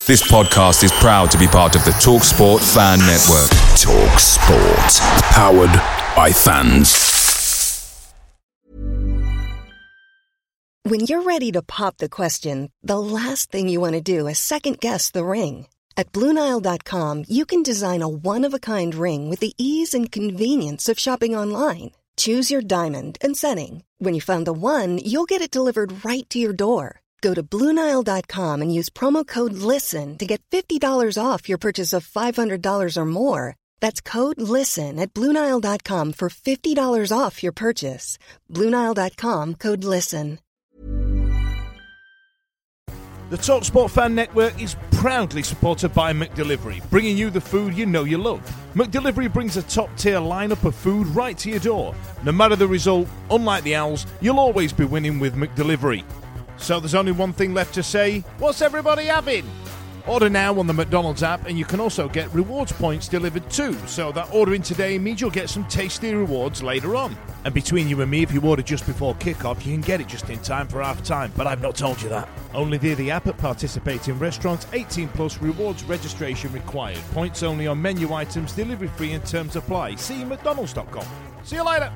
This podcast is proud to be part of the TalkSport Fan Network. TalkSport. Powered by fans. When you're ready to pop the question, the last thing you want to do is second-guess the ring. At BlueNile.com, you can design a one-of-a-kind ring with the ease and convenience of shopping online. Choose your diamond and setting. When you find the one, you'll get it delivered right to your door. Go to BlueNile.com and use promo code LISTEN to get $50 off your purchase of $500 or more. That's code LISTEN at BlueNile.com for $50 off your purchase. BlueNile.com, code LISTEN. The TalkSport Fan Network is proudly supported by McDelivery, bringing you the food you know you love. McDelivery brings a top-tier lineup of food right to your door. No matter the result, unlike the Owls, you'll always be winning with McDelivery. So there's only one thing left to say, what's everybody having? Order now on the McDonald's app, and you can also get rewards points delivered too, so that ordering today means you'll get some tasty rewards later on. And between you and me, if you order just before kickoff, you can get it just in time for half time, but I've not told you that. Only via the app at participating restaurants, 18 plus, rewards registration required. Points only on menu items, delivery free and terms apply. See mcdonalds.com. See you later.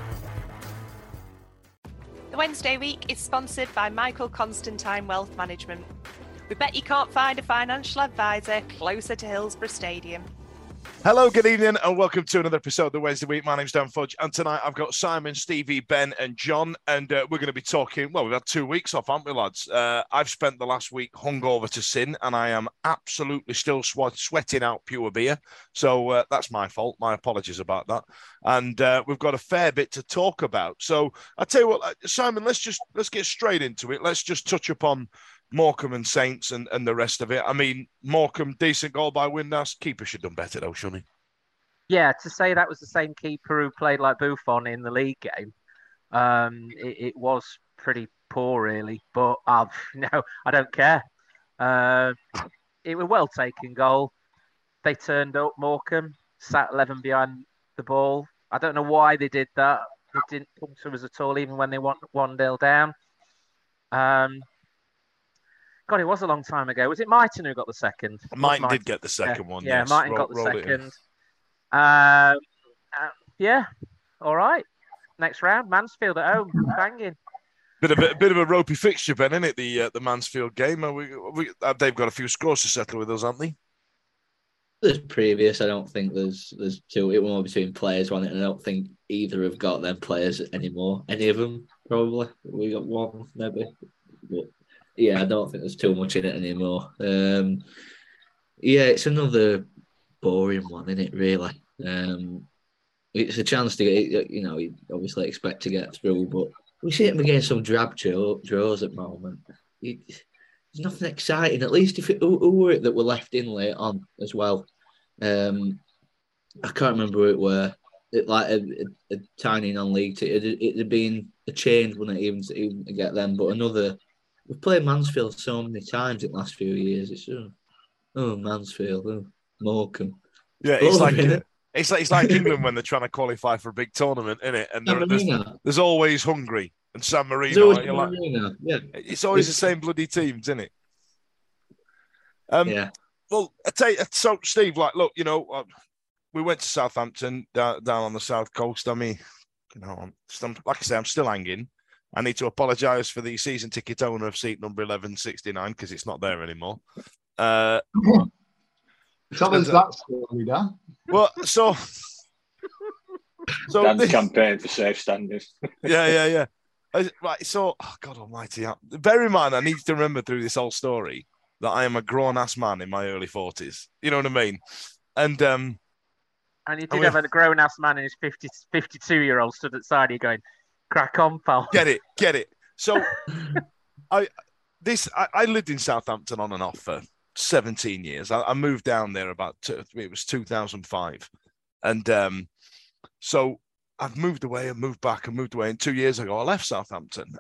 The Wednesday week is sponsored by Michael Constantine Wealth Management. We bet you can't find a financial advisor closer to Hillsborough Stadium. Hello, good evening, and welcome to another episode of the Wednesday Week. My name's Dan Fudge, and tonight I've got Simon, Stevie, Ben, and John, and we're going to be talking. Well, we've had 2 weeks off, haven't we, lads? I've spent the last week hungover to sin, and I am absolutely still sweating out pure beer. So that's my fault. My apologies about that. And we've got a fair bit to talk about. So I tell you what, Simon, let's get straight into it. Let's just touch upon Morecambe and Saints and the rest of it. I mean, Morecambe, decent goal by Windass. Keeper should have done better, though, shouldn't he? Yeah, to say that was the same keeper who played like Buffon in the league game, it was pretty poor, really. But I don't care. It was a well-taken goal. They turned up, Morecambe, sat 11 behind the ball. I don't know why they did that. It didn't come to us at all, even when they won 1-0 down. God, it was a long time ago. Was it Mighton who got the second? Mighton did get the second one. Yeah, yes. Mighton got the second. Yeah, all right. Next round, Mansfield at home, banging. Bit of a ropey fixture, Ben, isn't it? The Mansfield game. They've got a few scores to settle with us, haven't they? There's previous. I don't think there's two. It won't between players on it, and I don't think either have got them players anymore. Any of them, probably. We got one, maybe. But yeah, I don't think there's too much in it anymore. Yeah, it's another boring one, isn't it, really? It's a chance to get, you obviously expect to get through, but we see them against some drab draws at the moment. There's nothing exciting, at least who were it that were left in late on as well? I can't remember who it were. Like a tiny non-league. It had been a change, wouldn't it, even to get them, but another. We've played Mansfield so many times in the last few years. It's Mansfield, Morecambe. Yeah, it's like England when they're trying to qualify for a big tournament, isn't it? And there's always Hungary and San Marino. Yeah. It's always the same bloody teams, isn't it? Yeah. Well, I tell you, so Steve, look, we went to Southampton down on the south coast. I mean, like I say, I'm still hanging. I need to apologise for the season ticket owner of seat number 1169 because it's not there anymore. Tell us that story, Dan. Well, so Dan's campaign for safe standing. Yeah. Right, so, God almighty. Bear in mind, I need to remember through this whole story that I am a grown-ass man in my early 40s. You know what I mean? And you did have a grown-ass man and his 52-year-old stood at the side of you going, crack on, pal. Get it. So, I lived in Southampton on and off for 17 years. I moved down there it was 2005. And so I've moved away and moved back and moved away. And 2 years ago, I left Southampton.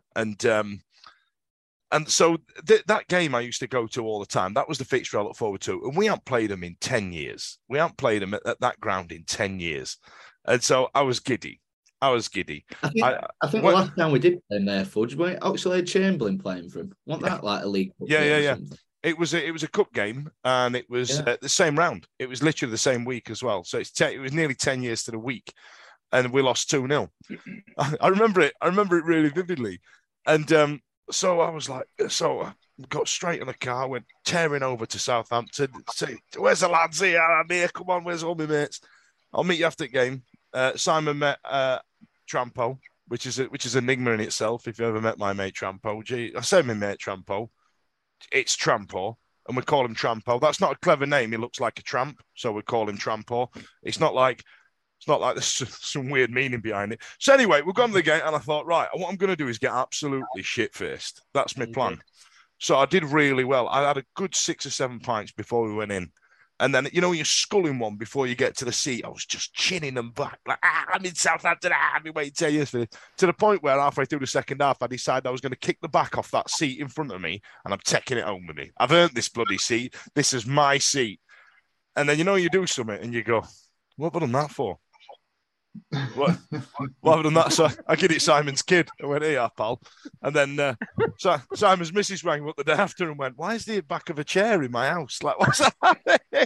And so that game I used to go to all the time. That was the fixture I look forward to. And we haven't played them in 10 years. We haven't played them at that ground in 10 years. And so I was giddy. I think the last time we did play there, Fudge, Oxlade Chamberlain playing for him. Wasn't that like a league? Yeah. It was a cup game, and it was the same round. It was literally the same week as well. So it was nearly 10 years to the week, and we lost 2-0. I remember it. I remember it really vividly. And so I was like, I got straight in the car, went tearing over to Southampton. Say, where's the lads here? I'm here. Come on, where's all my mates? I'll meet you after the game. Simon met Trampo, which is an enigma in itself. If you ever met my mate Trampo, I say my mate Trampo. It's Trampo, and we call him Trampo. That's not a clever name. He looks like a tramp, so we call him Trampo. It's not like there's some weird meaning behind it. So anyway, we've gone to the game, and I thought, right, what I'm going to do is get absolutely shit-faced. That's my plan. So I did really well. I had a good 6 or 7 pints before we went in. And then, you're sculling one before you get to the seat. I was just chinning them back. Like, I'm in Southampton. I've been waiting 10 years for this. To the point where halfway through the second half, I decided I was going to kick the back off that seat in front of me, and I'm taking it home with me. I've earned this bloody seat. This is my seat. And then, you do something, and you go, what have I done that for? What have I done that? So I give it Simon's kid. I went, here, pal. And then Simon's missus rang up the day after and went, why is the back of a chair in my house? Like, what's that?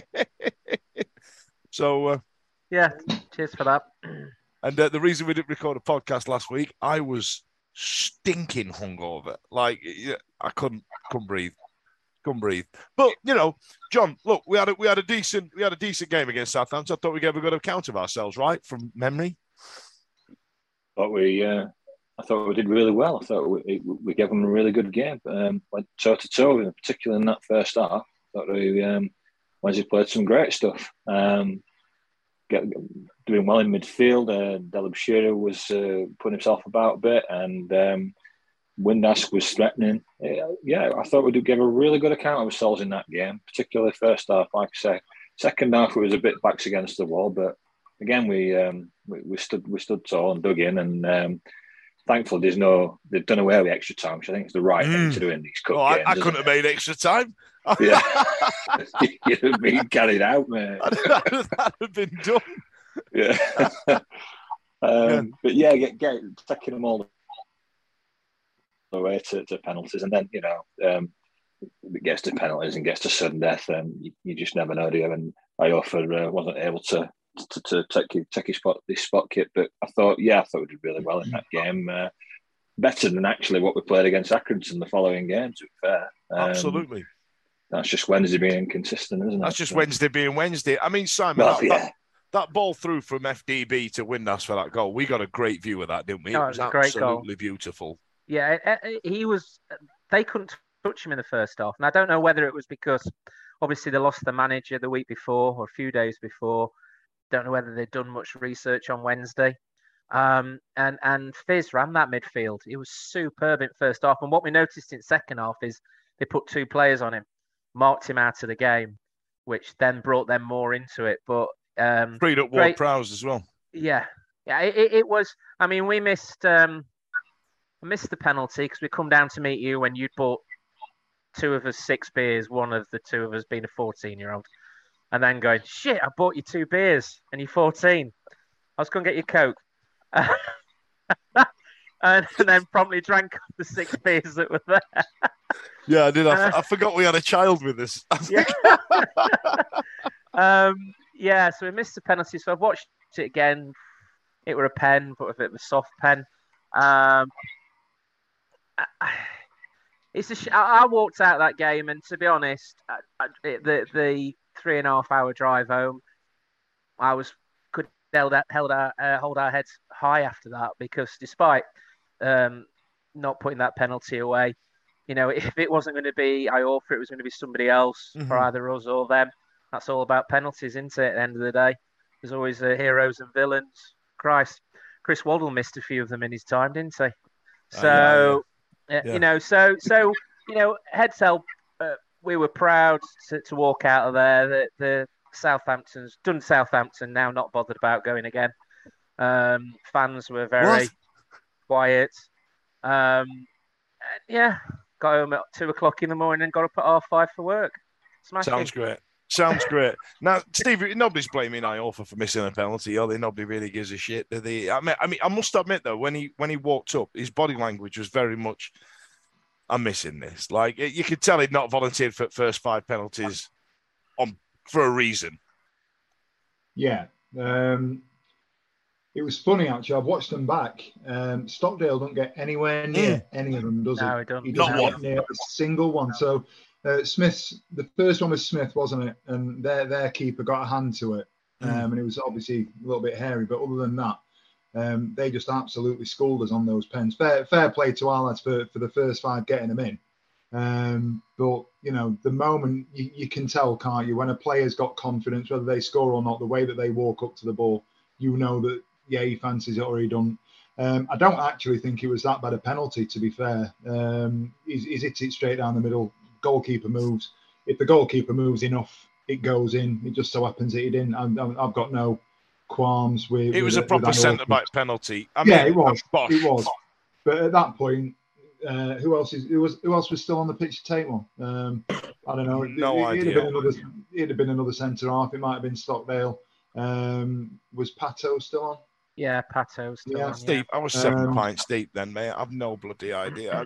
So, cheers for that. And the reason we didn't record a podcast last week, I was stinking hungover. Like, I couldn't breathe. Couldn't breathe. But John, look, we had a decent game against Southampton. I thought we gave a good account of ourselves, right, from memory. I thought we did really well. I thought we gave them a really good game. Went toe to toe, in particular in that first half. I thought Wednesday played some great stuff. Doing well in midfield. Delib Shearer was putting himself about a bit, and Windass was threatening. I thought we did give a really good account of ourselves in that game, particularly first half. Like I say, second half it was a bit backs against the wall, but again we stood tall and dug in, and thankfully they've done away with extra time, which I think is the right thing to do in these cup games. I couldn't have made extra time. Yeah, you'd have been carried out, mate. That'd have been done. Yeah, but taking them all the way to penalties, and then it gets to penalties and gets to sudden death, and you just never know, do you? And Iofa wasn't able to take his spot kit, but I thought we did really well in that game, better than actually what we played against Accrington the following game. To be fair, absolutely. That's just Wednesday being inconsistent, isn't it? That's just Wednesday being Wednesday. I mean, Simon, that ball through from FDB to Windass for that goal, we got a great view of that, didn't we? It was absolutely beautiful. Yeah, they couldn't touch him in the first half. And I don't know whether it was because obviously they lost the manager the week before or a few days before. Don't know whether they'd done much research on Wednesday. And Fizz ran that midfield. He was superb in first half. And what we noticed in second half is they put 2 players on him, marked him out of the game, which then brought them more into it. But freed up Ward Prowse as well. Yeah. It was. I mean, we missed the penalty because we come down to meet you when you'd bought 2 of us 6 beers, one of the 2 of us being a 14-year-old, and then going, shit, I bought you 2 beers and you're 14. I was going to get you Coke. and then promptly drank the 6 beers that were there. Yeah, I did. I forgot we had a child with us. So we missed the penalty. So I've watched it again. It were a pen, but a bit of a soft pen. I walked out of that game, and to be honest, the 3.5 hour drive home, could hold our heads high after that, because despite not putting that penalty away, if it wasn't going to be Iofa, it was going to be somebody else for either us or them. That's all about penalties, isn't it? At the end of the day, there's always heroes and villains. Christ, Chris Waddle missed a few of them in his time, didn't he? So, heads held. We were proud to walk out of there. The Southampton's done. Southampton now not bothered about going again. Fans were very quiet. Got home at 2:00 in the morning and got up at 5:30 for work. Smashing. Sounds great. Now, Steve, nobody's blaming Iofa for missing a penalty. Nobody really gives a shit, do they? I mean, I must admit though, when he walked up, his body language was very much I'm missing this. Like, you could tell he'd not volunteered for first 5 penalties for a reason. Yeah. It was funny, actually. I've watched them back. Stockdale don't get anywhere near any of them, does he? No, he doesn't. He doesn't Not get near a single one. So Smith's, the first one was Smith, wasn't it? And their keeper got a hand to it. And it was obviously a little bit hairy. But other than that, they just absolutely schooled us on those pens. Fair play to our lads for the first 5 getting them in. But, you know, the moment you can tell, can't you, when a player's got confidence, whether they score or not, the way that they walk up to the ball, you know that, yeah, he fancies it or he don't. I don't actually think it was that bad a penalty, to be fair. He's hit it straight down the middle. Goalkeeper moves. If the goalkeeper moves enough, it goes in. It just so happens that he didn't. I've got no qualms with it. Was a proper centre-back penalty. It was. It was. But at that point, who else was still on the pitch to take one? I don't know. No idea. It'd have been another centre half. It might have been Stockdale. Was Pato still on? Yeah, Pato's still on. Deep. I was 7 pints deep then, mate. I've no bloody idea.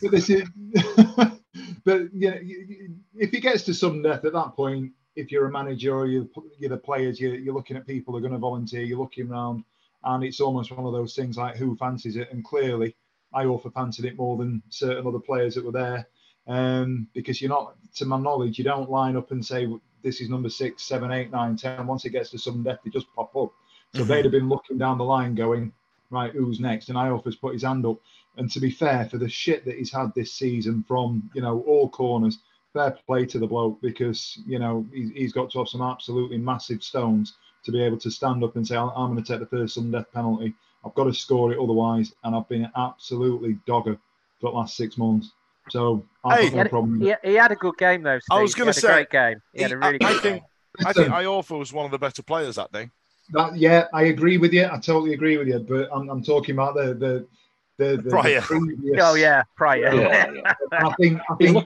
But yeah, if it gets to sudden death at that point, if you're a manager or you're the players, you're looking at people who are going to volunteer. You're looking around, and it's almost one of those things like who fancies it. And clearly, Iorfa fancied it more than certain other players that were there, because you're not, to my knowledge, you don't line up and say this is number 6, 7, 8, 9, 10. Once it gets to sudden death, they just pop up. So they'd have been looking down the line going, right, who's next? And Iorfa's put his hand up. And to be fair, for the shit that he's had this season from, you know, all corners, fair play to the bloke, because, you know, he's got to have some absolutely massive stones to be able to stand up and say, I'm going to take the first sudden death penalty. I've got to score it otherwise. And I've been absolutely dogger for the last 6 months. So I've got no problem. He had a good game, though, Steve. I was going to say, a great game. He had a really good game. I think Iorfa was one of the better players that day. I agree with you. I totally agree with you. But I'm talking about the prior. Previous. Prior. Yeah. I think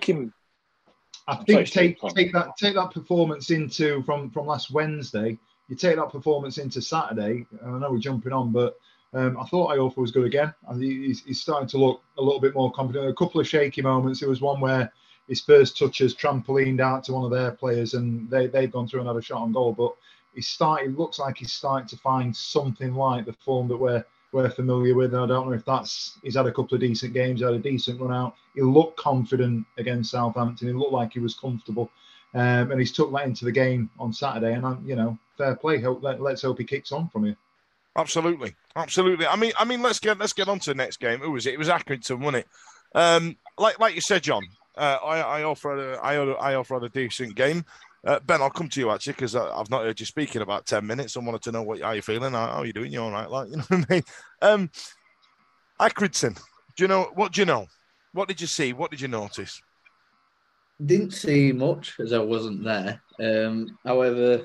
take that performance into from last Wednesday. You take that performance into Saturday. I know we're jumping on, but I thought Iorfa was good again. He's starting to look a little bit more confident. A couple of shaky moments. There was one where his first touches trampolined out to one of their players, and they've gone through and had a shot on goal. But it looks like he's starting to find something like the form that we're familiar with. And I don't know if he's had a couple of decent games, had a decent run out. He looked confident against Southampton. He looked like he was comfortable. And he's took that into the game on Saturday. And, fair play. Let's hope he kicks on from here. Absolutely. I mean, let's get on to the next game. Who was it? It was Accrington, wasn't it? Like you said, John, I offered a decent game. Ben, I'll come to you actually, because I've not heard you speak in about 10 minutes. I wanted to know how you're feeling. How are you doing? You all right? Like, you know what I mean? Accrington, what do you know? What did you see? What did you notice? Didn't see much as I wasn't there. However,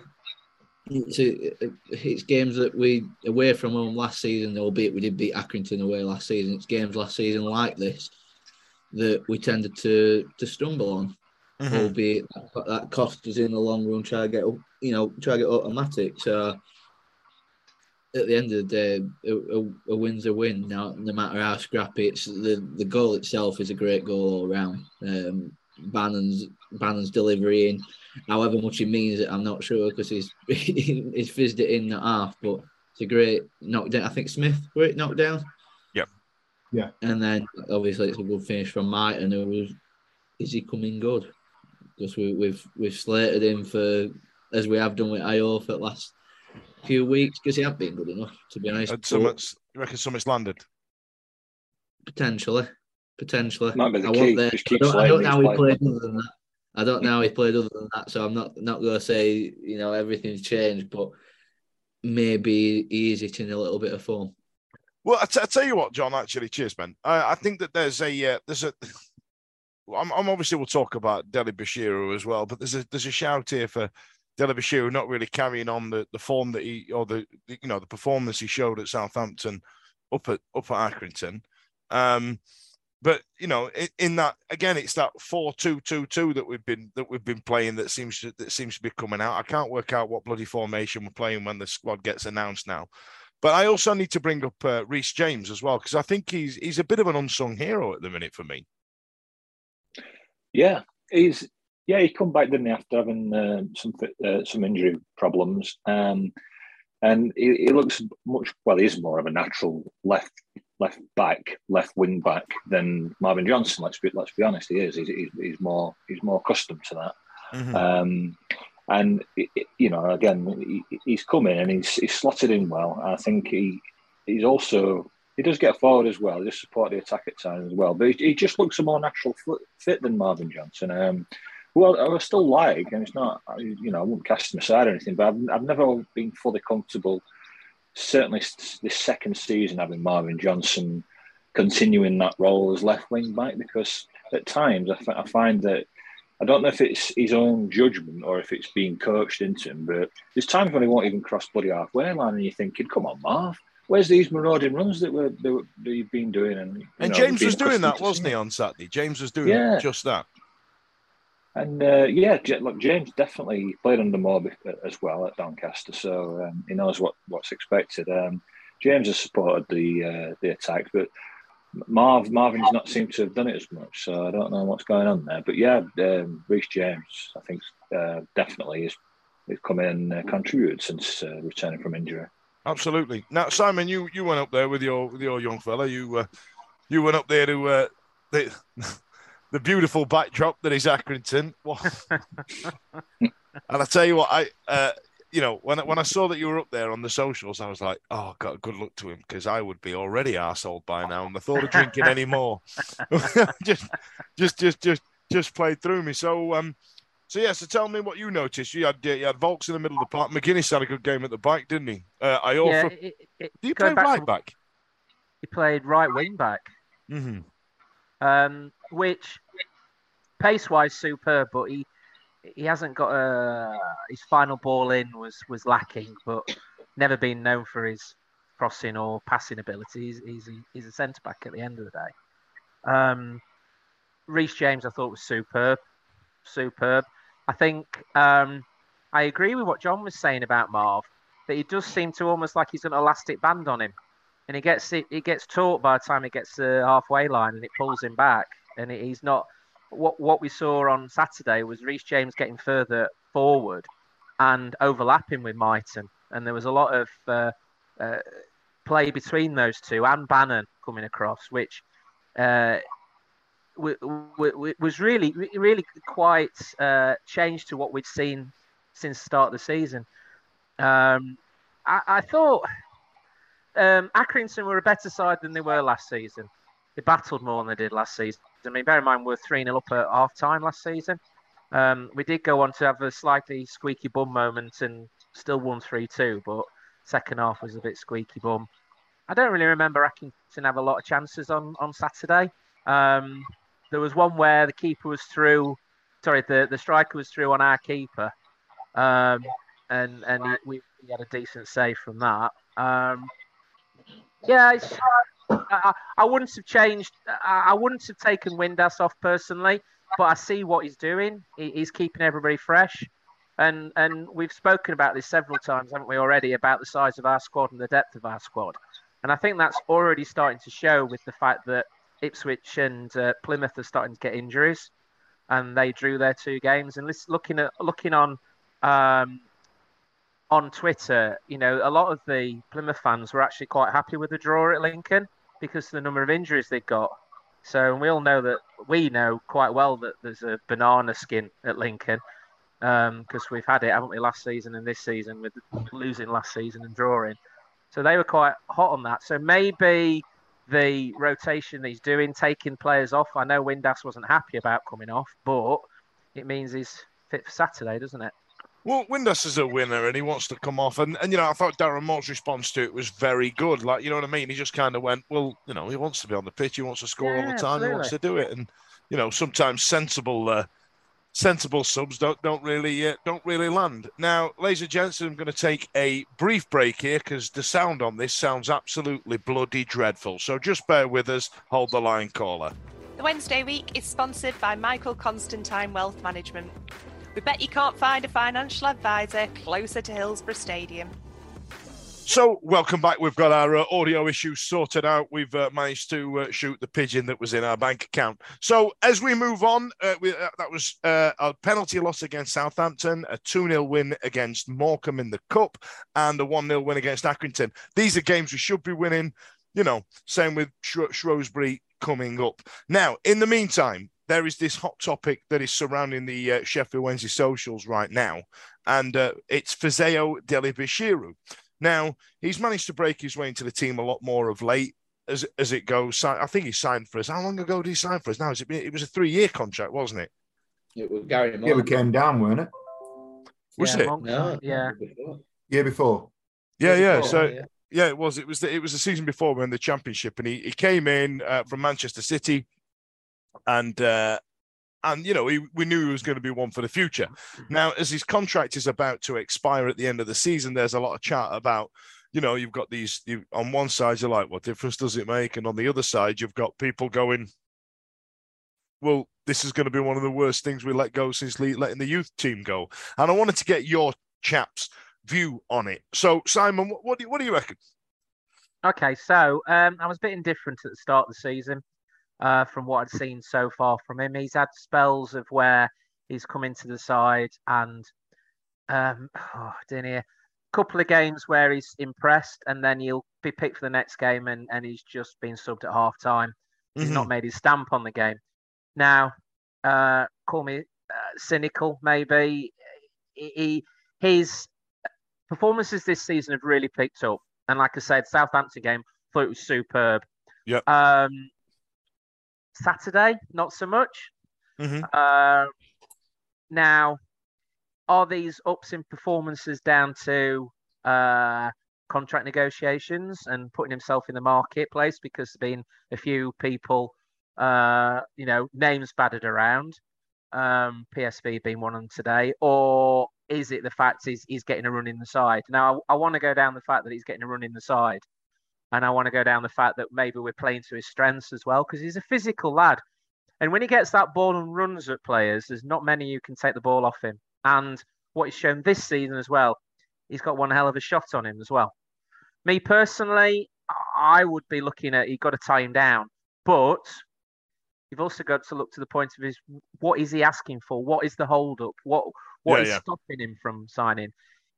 it's games that we away from home last season, albeit we did beat Accrington away last season. It's games last season like this that we tended to stumble on. Mm-hmm. Albeit that cost us in the long run. Try to get automatic. So at the end of the day, a win's a win. Now, no matter how scrappy, it's the goal itself is a great goal all round. Bannon's delivery in, however much he means it, I'm not sure, because he's fizzed it in the half. But it's a great knockdown. I think Smith great knockdown. Yeah. And then obviously it's a good finish from Mighton. Is he coming good? Because we've slated him for, as we have done with Iorfa for the last few weeks, because he hasn't been good enough, to be honest. You reckon something's landed? Potentially. Might be the key. I don't know how he played other than that. I don't know how he played other than that, so I'm not going to say everything's changed, but maybe he is hitting a little bit of form. Well, I tell you what, John. Actually, cheers, man. I think that there's a. I'm obviously we'll talk about Dele Bashiru as well, but there's a shout here for Dele Bashiru not really carrying on the form that the performance he showed at Southampton up at Accrington. But in that again, it's that 4-2-2-2 that we've been playing that seems to be coming out. I can't work out what bloody formation we're playing when the squad gets announced now. But I also need to bring up Reece James as well, because I think he's a bit of an unsung hero at the minute for me. Yeah, he come back, didn't he, after having some injury problems, and he looks much. Well, he's more of a natural left wing back than Marvin Johnson. Let's be honest, he is. He's more accustomed to that. Mm-hmm. And again, he's come in and he's slotted in well. I think he's also. He does get forward as well. He does support the attack at times as well. But he just looks a more natural fit than Marvin Johnson. Well, I still like, and it's not, I wouldn't cast him aside or anything, but I've never been fully comfortable, certainly this second season, having Marvin Johnson continuing that role as left wing back, because at times I find that, I don't know if it's his own judgment or if it's being coached into him, but there's times when he won't even cross bloody halfway line and you're thinking, come on, Marv. Where's these marauding runs that you've been doing? And James was doing that, wasn't he, on Saturday? James was doing just that. And look, James definitely played under Moore as well at Doncaster, so he knows what's expected. James has supported the attack, but Marvin's not seemed to have done it as much, so I don't know what's going on there. But Reece James, I think, definitely has come in and contributed since returning from injury. Absolutely. Now, Simon, you went up there with your young fella. You went up there to the beautiful backdrop that is Accrington. And I tell you what, when I saw that you were up there on the socials, I was like, oh, God, good luck to him, because I would be already arseholed by now, and the thought of drinking any more just played through me. So tell me what you noticed. You had Volks in the middle of the park. McGuinness had a good game at the back, didn't he? Do you play right back? He played right wing back. Mm-hmm. Which pace-wise superb, but he hasn't got his final ball in was lacking, but never been known for his crossing or passing ability. He's a centre back at the end of the day. Reece James, I thought, was superb. I think I agree with what John was saying about Marv, that he does seem to almost like he's an elastic band on him, and he gets taut by the time he gets to the halfway line, and it pulls him back. And he's not what we saw on Saturday was Reece James getting further forward and overlapping with Mighton, and there was a lot of play between those two, and Bannon coming across, which was really quite changed to what we'd seen since the start of the season. I thought Accrington were a better side than they were last season. They battled more than they did last season. I mean, bear in mind, we were 3-0 up at half-time last season. We did go on to have a slightly squeaky bum moment and still won 3-2, but second half was a bit squeaky bum. I don't really remember Accrington have a lot of chances on Saturday. There was one where the keeper was through. Sorry, the striker was through on our keeper, and we had a decent save from that. I wouldn't have changed. I wouldn't have taken Windass off personally, but I see what he's doing. He's keeping everybody fresh, and we've spoken about this several times, haven't we already, about the size of our squad and the depth of our squad, and I think that's already starting to show with the fact that Ipswich and Plymouth are starting to get injuries, and they drew their 2 games. And looking on Twitter, a lot of the Plymouth fans were actually quite happy with the draw at Lincoln because of the number of injuries they've got. So we know quite well that there's a banana skin at Lincoln because we've had it, haven't we, last season and this season, with losing last season and drawing. So they were quite hot on that. So maybe the rotation he's doing, taking players off. I know Windass wasn't happy about coming off, but it means he's fit for Saturday, doesn't it? Well, Windass is a winner and he wants to come off. And I thought Darren Moore's response to it was very good. Like, you know what I mean? He just kind of went, well, he wants to be on the pitch. He wants to score all the time. Absolutely. He wants to do it. And, sometimes sensible subs don't really land. Now, ladies and gents, I'm going to take a brief break here because the sound on this sounds absolutely bloody dreadful. So just bear with us. Hold the line, caller. The Wednesday week is sponsored by Michael Constantine Wealth Management. We bet you can't find a financial advisor closer to Hillsborough Stadium. So, welcome back. We've got our audio issues sorted out. We've managed to shoot the pigeon that was in our bank account. So, as we move on, that was a penalty loss against Southampton, a 2-0 win against Morecambe in the Cup, and a 1-0 win against Accrington. These are games we should be winning. Same with Shrewsbury coming up. Now, in the meantime, there is this hot topic that is surrounding the Sheffield Wednesday socials right now, and it's Fezeo Dele-Bashiru. Now, he's managed to break his way into the team a lot more of late as it goes. I think he signed for us. How long ago did he sign for us? Now, it was a 3-year contract, wasn't it? It was Gary Moore. Yeah, we came down, weren't it? Was it? No, yeah. Year before. Yeah. So, yeah, it was. It was the season before we were in the Championship, and he came in from Manchester City, and we knew he was going to be one for the future. Now, as his contract is about to expire at the end of the season, there's a lot of chat about, you've got on one side, you're like, what difference does it make? And on the other side, you've got people going, well, this is going to be one of the worst things we let go since letting the youth team go. And I wanted to get your chaps' view on it. So, Simon, what do you reckon? Okay, so I was a bit indifferent at the start of the season. From what I'd seen so far from him. He's had spells of where he's come into the side and a couple of games where he's impressed and then he'll be picked for the next game and he's just been subbed at half time. He's not made his stamp on the game. Now, call me cynical maybe. His performances this season have really picked up. And like I said, Southampton game, thought it was superb. Yep. Saturday, not so much. Now, are these ups in performances down to contract negotiations and putting himself in the marketplace because there's been a few people, names battered around, PSV being one of them today, or is it the fact he's getting a run in the side? Now, I want to go down the fact that he's getting a run in the side. And I want to go down the fact that maybe we're playing to his strengths as well, because he's a physical lad. And when he gets that ball and runs at players, there's not many who can take the ball off him. And what he's shown this season as well, he's got one hell of a shot on him as well. Me personally, I would be looking at, you've got to tie him down. But you've also got to look to the point of what is he asking for? What is the hold-up? What is stopping him from signing?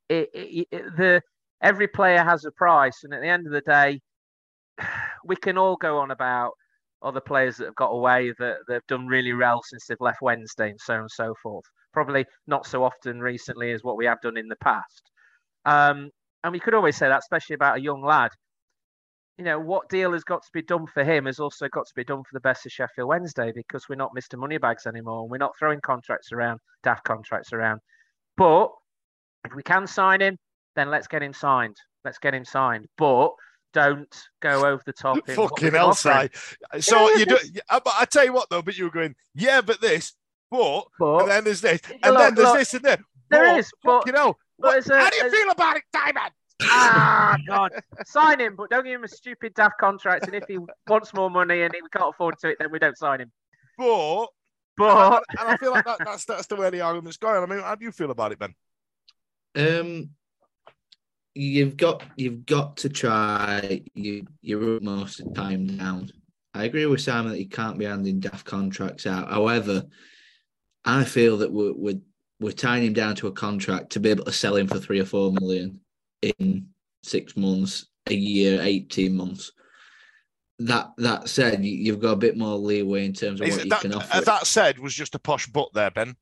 Every player has a price, and at the end of the day, we can all go on about other players that have got away, that they've done really well since they've left Wednesday, and so on and so forth. Probably not so often recently as what we have done in the past. And we could always say that, especially about a young lad. What deal has got to be done for him has also got to be done for the best of Sheffield Wednesday, because we're not Mr. Moneybags anymore, and we're not throwing daft contracts around. But if we can sign him, then let's get him signed. But don't go over the top. Fucking hell, Si. So you do. I tell you what, though. But you were going, yeah, but this, but and then there's this, and then there's this, and then there is. But how do you feel about it, Simon? God, sign him, but don't give him a stupid daft contract. And if he wants more money and we can't afford to it, then we don't sign him. But and I feel like that's the way the argument's going. I mean, how do you feel about it, Ben? You've got to try your utmost to tie him down. I agree with Simon that he can't be handing daft contracts out. However, I feel that we're tying him down to a contract to be able to sell him for 3 or 4 million in 6 months, a year, 18 months. That said, you've got a bit more leeway in terms of what you can offer. That said, was just a posh butt there, Ben.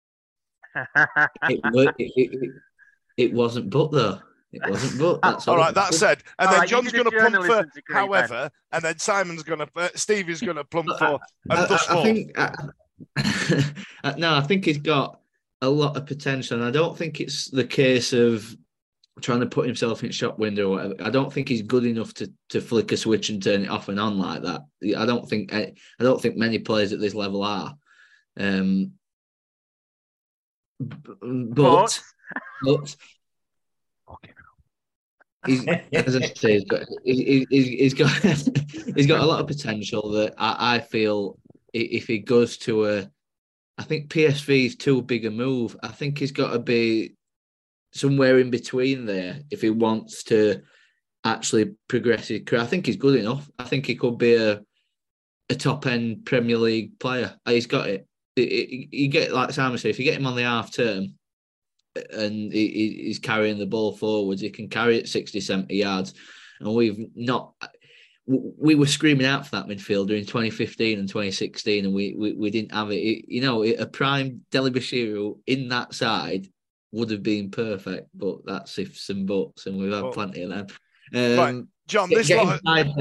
It wasn't but though. It wasn't but. That's all right. That said, and then right, John's going to plump for however, and then Simon's going to, Steve is going to plump for. I think he's got a lot of potential, and I don't think it's the case of trying to put himself in shop window or whatever. I don't think he's good enough to flick a switch and turn it off and on like that. I don't think many players at this level are. But he's got a lot of potential that I feel if he goes to I think PSV is too big a move. I think he's got to be somewhere in between there if he wants to actually progress his career. I think he's good enough. I think he could be a top end Premier League player. He's got it. You get, like Simon said, if you get him on the half term and he's carrying the ball forwards, he can carry it 60, 70 yards. And we were screaming out for that midfielder in 2015 and 2016, and we didn't have it. A prime Dele-Bashiru in that side would have been perfect, but that's ifs and buts, and we've had plenty of them. Right, John, this lot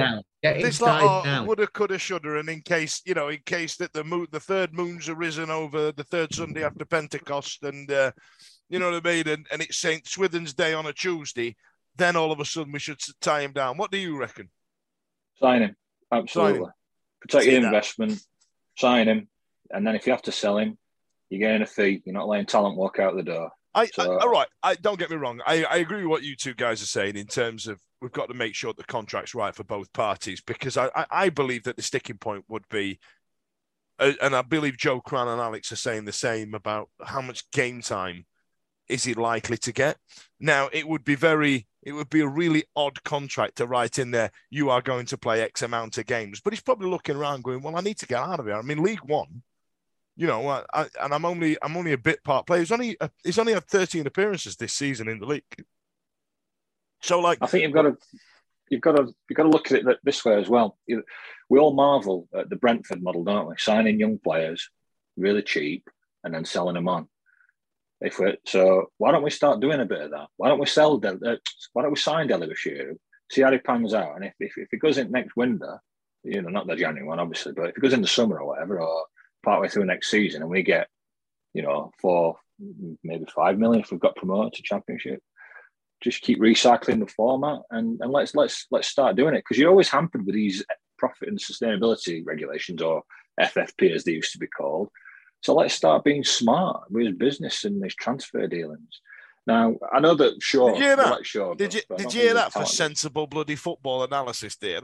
down. Woulda, coulda, shoulda, and in case that the third moon's arisen over the third Sunday after Pentecost, and you know what I mean, and it's St. Swithin's Day on a Tuesday, then all of a sudden we should tie him down. What do you reckon? Sign him, absolutely. Sign him. Protect your investment. Sign him, and then if you have to sell him, you're getting a fee. You're not letting talent walk out the door. All right. Don't get me wrong. I agree with what you two guys are saying in terms of we've got to make sure the contract's right for both parties, because I believe that the sticking point would be, and I believe Joe Cran and Alex are saying the same about how much game time is he likely to get. Now, it would be a really odd contract to write in there, you are going to play X amount of games. But he's probably looking around going, well, I need to get out of here. I mean, League One, and I'm only a bit part player. He's only had 13 appearances this season in the league. So, I think you've got to look at it this way as well. We all marvel at the Brentford model, don't we? Signing young players really cheap and then selling them on. So why don't we start doing a bit of that? Why don't we sign Dele-Bashiru, see how he pans out, and if it goes in next window, not the January one obviously, but if it goes in the summer or whatever, or partway through next season, and we get 4, maybe 5 million if we've got promoted to Championship, just keep recycling the format and let's start doing it, because you're always hampered with these profit and sustainability regulations, or FFP as they used to be called. So let's start being smart with business and these transfer dealings. Now, I know that Shaw... Did you hear that? Like Shaw, did you hear that for sensible bloody football analysis, dear?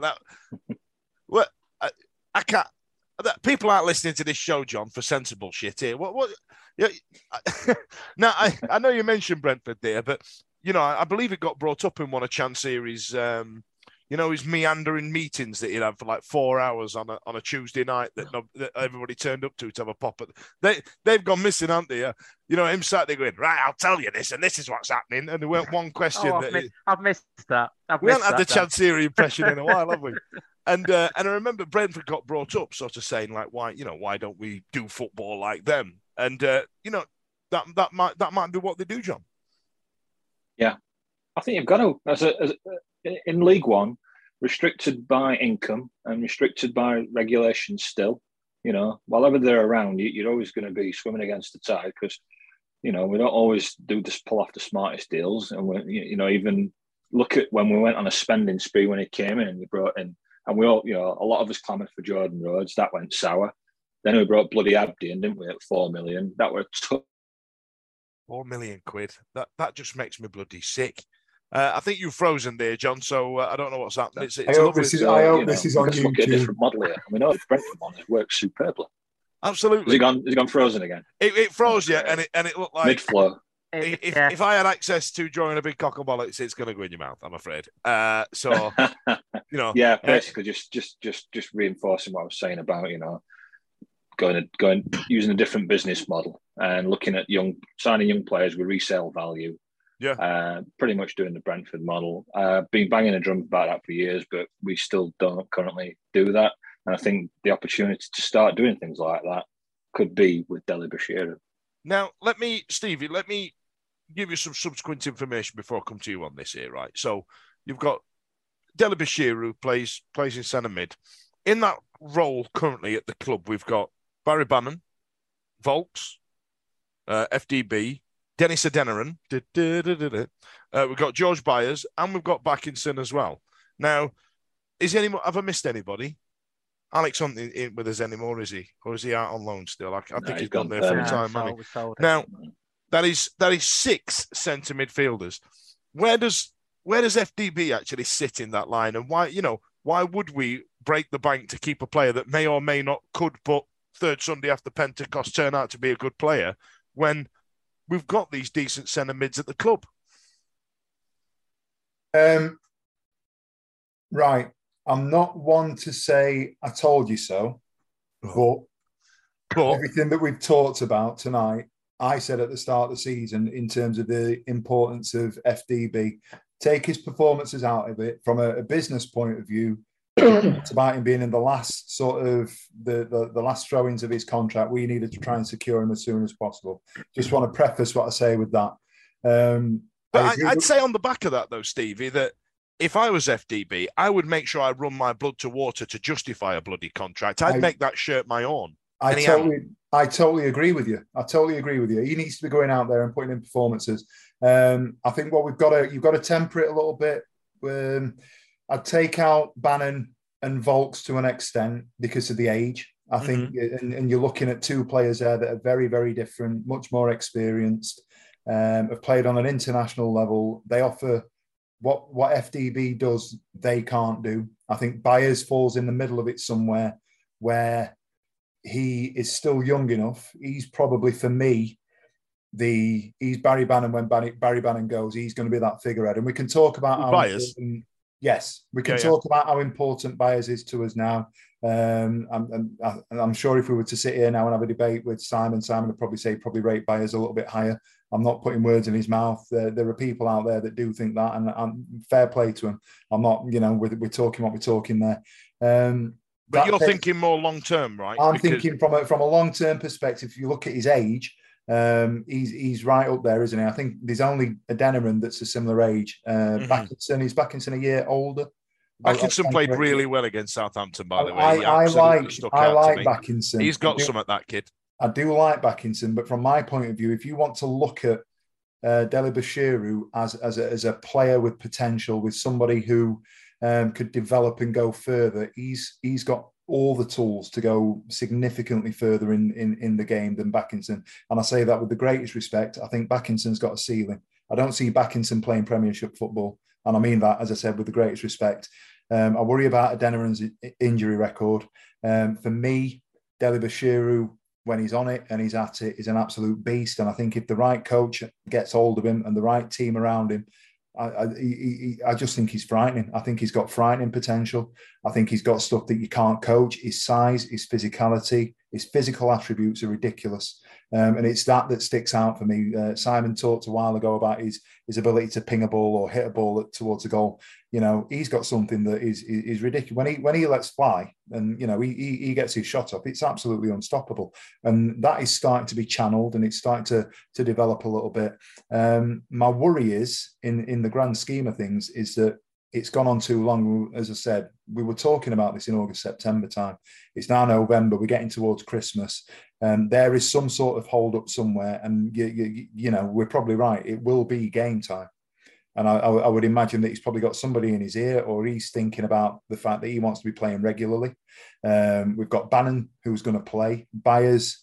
I can't... People aren't listening to this show, John, for sensible shit here. What? Yeah, now, I know you mentioned Brentford there, but, I believe it got brought up in one of Chan Series'... his meandering meetings that he'd have for like 4 hours on a Tuesday night that everybody turned up to have a pop at. They've gone missing, haven't they? Him sat there going, right, I'll tell you this, and this is what's happening. And there weren't one question. I've missed that. We haven't had the Chansiri impression in a while, have we? And I remember Brentford got brought up, sort of saying like, why don't we do football like them? And that might be what they do, John. Yeah, I think you've got to in League One, restricted by income and restricted by regulations still. While they're around, you're always going to be swimming against the tide, because, we don't always pull off the smartest deals. And, even look at when we went on a spending spree when he came in and we brought in, and we all, a lot of us clamoured for Jordan Rhodes. That went sour. Then we brought bloody Abdi in, didn't we, at 4 million? That were tough. 4 million quid. That just makes me bloody sick. I think you've frozen there, John, so I don't know what's happening. I hope this is on YouTube. Look at a different model here. We know the Brentford one has worked superbly. Absolutely. Has he gone frozen again? It froze, yeah, and it looked like... Mid-flow. If I had access to drawing a big cock and bollocks, it's going to go in your mouth, I'm afraid. Yeah, basically just reinforcing what I was saying about, going using a different business model and looking at signing young players with resale value. Yeah, pretty much doing the Brentford model. Been banging a drum about that for years, but we still don't currently do that. And I think the opportunity to start doing things like that could be with Dele-Bashiru. Now, Stevie, let me give you some subsequent information before I come to you on this here, right? So you've got Dele-Bashiru plays in centre mid. In that role currently at the club, we've got Barry Bannon, Volks, FDB, Dennis Adeniran, we've got George Byers, and we've got Backinson as well. Now, have I missed anybody? Alex not in with us anymore, is he? Or is he out on loan still? I think he's gone there full time, hasn't he? Now, that is 6 centre midfielders. Where does FDB actually sit in that line? And why would we break the bank to keep a player that may or may not could, but third Sunday after Pentecost turn out to be a good player when we've got these decent centre mids at the club? Right. I'm not one to say I told you so, but everything that we've talked about tonight, I said at the start of the season in terms of the importance of FDB. Take his performances out of it from a business point of view. It's about him being in the last sort of the last throw-ins of his contract. We needed to try and secure him as soon as possible. Just want to preface what I say with that. But I'd say on the back of that, though, Stevie, that if I was FDB, I would make sure I run my blood to water to justify a bloody contract. I'd make that shirt my own. I totally agree with you. He needs to be going out there and putting in performances. I think you've got to temper it a little bit. I'd take out Bannon and Volks to an extent because of the age. I think, and you're looking at two players there that are very, very different, much more experienced, have played on an international level. They offer what FDB does, they can't do. I think Byers falls in the middle of it somewhere where he is still young enough. He's probably, for me, he's Barry Bannon. When Barry Bannon goes, he's going to be that figurehead. And we can talk about how Byers. Yes, we can talk about how important Byers is to us now. I'm sure if we were to sit here now and have a debate with Simon would probably rate Byers a little bit higher. I'm not putting words in his mouth. There are people out there that do think that, and fair play to him. I'm not, we're talking what we're talking there. But you're thinking more long term, right? I'm thinking from a long term perspective. If you look at his age, he's right up there, isn't he? I think there's only Adeniran that's a similar age. Backinson a year older. Backinson played really well against Southampton, by the way. I like Backinson. He's got some at that kid. I do like Backinson, but from my point of view, if you want to look at Dele-Bashiru as a player with potential, with somebody who could develop and go further, he's got all the tools to go significantly further in the game than Backinson. And I say that with the greatest respect. I think Backinson's got a ceiling. I don't see Backinson playing Premiership football. And I mean that, as I said, with the greatest respect. I worry about Adeniran's injury record. For me, Dele-Bashiru, when he's on it and he's at it, is an absolute beast. And I think if the right coach gets hold of him and the right team around him, I just think he's frightening. I think he's got frightening potential. I think he's got stuff that you can't coach. His size, his physicality, his physical attributes are ridiculous. And it's that sticks out for me. Simon talked a while ago about his ability to ping a ball or hit a ball towards a goal. He's got something that is ridiculous. When he lets fly and, he gets his shot up, it's absolutely unstoppable. And that is starting to be channeled and it's starting to develop a little bit. My worry is, in the grand scheme of things, is that it's gone on too long. As I said, we were talking about this in August, September time. It's now November. We're getting towards Christmas. There is some sort of hold up somewhere. And, we're probably right. It will be game time. And I would imagine that he's probably got somebody in his ear, or he's thinking about the fact that he wants to be playing regularly. We've got Bannon, who's going to play. Byers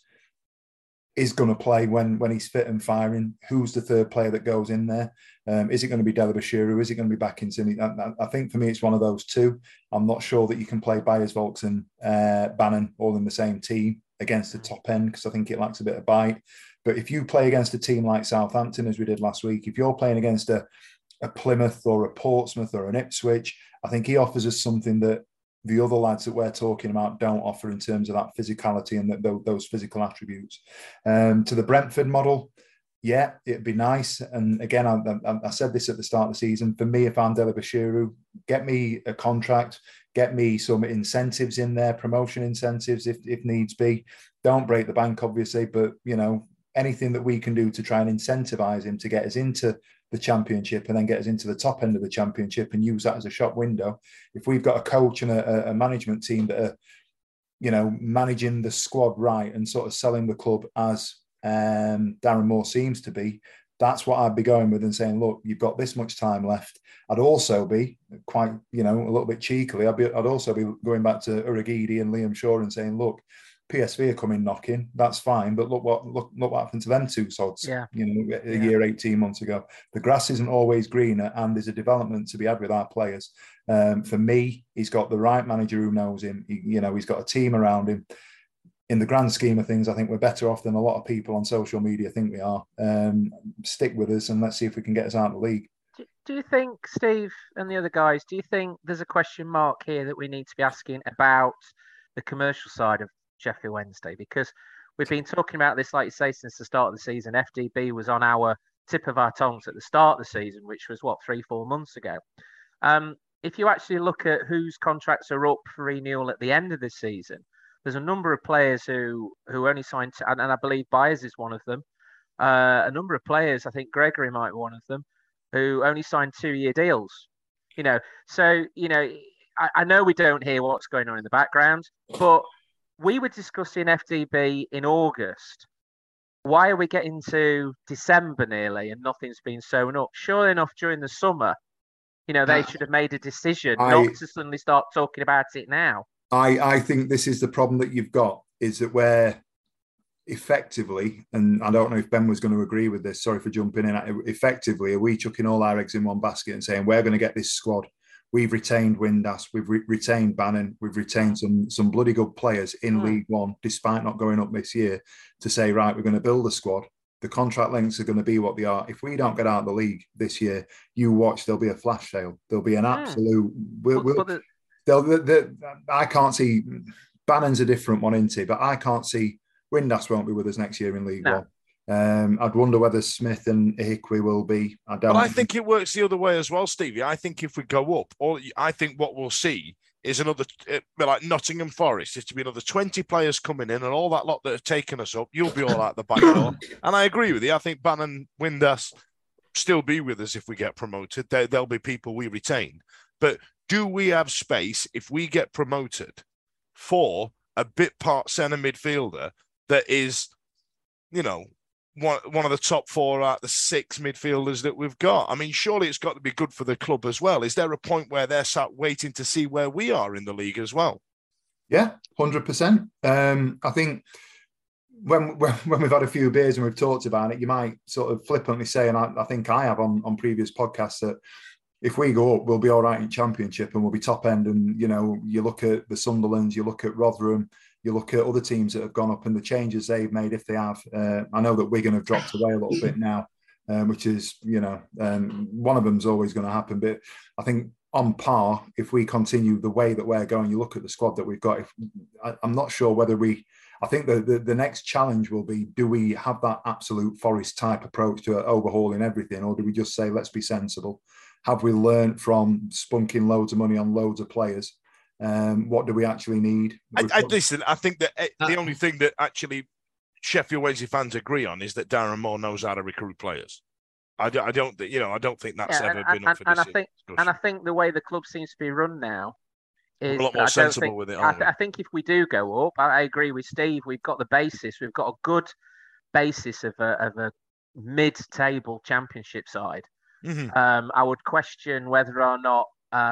is going to play when he's fit and firing. Who's the third player that goes in there? Is it going to be Dele-Bashiru? Is it going to be Backinson? I think for me, it's one of those two. I'm not sure that you can play Byers, Volks and Bannon all in the same team against the top end, because I think it lacks a bit of bite. But if you play against a team like Southampton, as we did last week, if you're playing against a Plymouth or a Portsmouth or an Ipswich, I think he offers us something that the other lads that we're talking about don't offer in terms of that physicality and those physical attributes. To the Brentford model, yeah, it'd be nice. And again, I said this at the start of the season. For me, if I'm Dele-Bashiru, get me a contract, get me some incentives in there, promotion incentives if needs be. Don't break the bank, obviously, but anything that we can do to try and incentivize him to get us into the Championship and then get us into the top end of the Championship and use that as a shop window. If we've got a coach and a management team that are, managing the squad right and sort of selling the club as Darren Moore seems to be, that's what I'd be going with and saying, look, you've got this much time left. I'd also be quite, a little bit cheekily, I'd also be going back to Urhoghide and Liam Shaw and saying, look, PSV are coming knocking. That's fine, but look what happened to them two sods. A year, 18 months ago. The grass isn't always greener, and there's a development to be had with our players. For me, he's got the right manager who knows him. He's got a team around him. In the grand scheme of things, I think we're better off than a lot of people on social media think we are. Stick with us, and let's see if we can get us out of the league. Do you think, Steve and the other guys, do you think there's a question mark here that we need to be asking about the commercial side of Sheffield Wednesday? Because we've been talking about this, like you say, since the start of the season. FDB was on our tip of our tongues at the start of the season, which was, 3-4 months ago. If you actually look at whose contracts are up for renewal at the end of this season, there's a number of players who only signed, and I believe Byers is one of them. A number of players, I think Gregory might be one of them, who only signed 2-year deals. So I know we don't hear what's going on in the background, but we were discussing FDB in August. Why are we getting to December nearly and nothing's been sewn up? Sure enough, during the summer, they should have made a decision not to suddenly start talking about it now. I think this is the problem that you've got, is that we're effectively, and I don't know if Ben was going to agree with this, sorry for jumping in, effectively, are we chucking all our eggs in one basket and saying we're going to get this squad? We've retained Windass, we've retained Bannon, we've retained some bloody good players in League One, despite not going up this year, to say, right, we're going to build a squad. The contract lengths are going to be what they are. If we don't get out of the league this year, you watch, there'll be a flash sale. There'll be an absolute... I can't see... Bannon's a different one, isn't he? But I can't see... Windass won't be with us next year in League One. I'd wonder whether Smith and Ihikwe will be. I think it works the other way as well, Stevie. I think if we go up, I think what we'll see is another, like Nottingham Forest, is to be another 20 players coming in, and all that lot that have taken us up, you'll be all out the back door. And I agree with you. I think Bannon, Windass still be with us if we get promoted. There'll be people we retain. But do we have space if we get promoted for a bit part centre midfielder that is, one of the top 4 out of the 6 midfielders that we've got? I mean, surely it's got to be good for the club as well. Is there a point where they're sat waiting to see where we are in the league as well? Yeah, 100%. I think when we've had a few beers and we've talked about it, you might sort of flippantly say, and I think I have on previous podcasts, that if we go up, we'll be all right in Championship and we'll be top end. And, you look at the Sunderlands, you look at Rotherham, you look at other teams that have gone up and the changes they've made, if they have. I know that Wigan have dropped away a little bit now, which is, one of them's always going to happen. But I think on par, if we continue the way that we're going, you look at the squad that we've got. I'm not sure whether I think the next challenge will be, do we have that absolute Forest type approach to overhauling everything, or do we just say, let's be sensible? Have we learned from spunking loads of money on loads of players? What do we actually need? Listen, I think that the only thing that actually Sheffield Wednesday fans agree on is that Darren Moore knows how to recruit players. I don't think that's ever been up for discussion. And I think the way the club seems to be run now is we're a lot more sensible with it. I think if we do go up, I agree with Steve. We've got the basis. We've got a good basis of a mid-table Championship side. Mm-hmm. I would question whether or not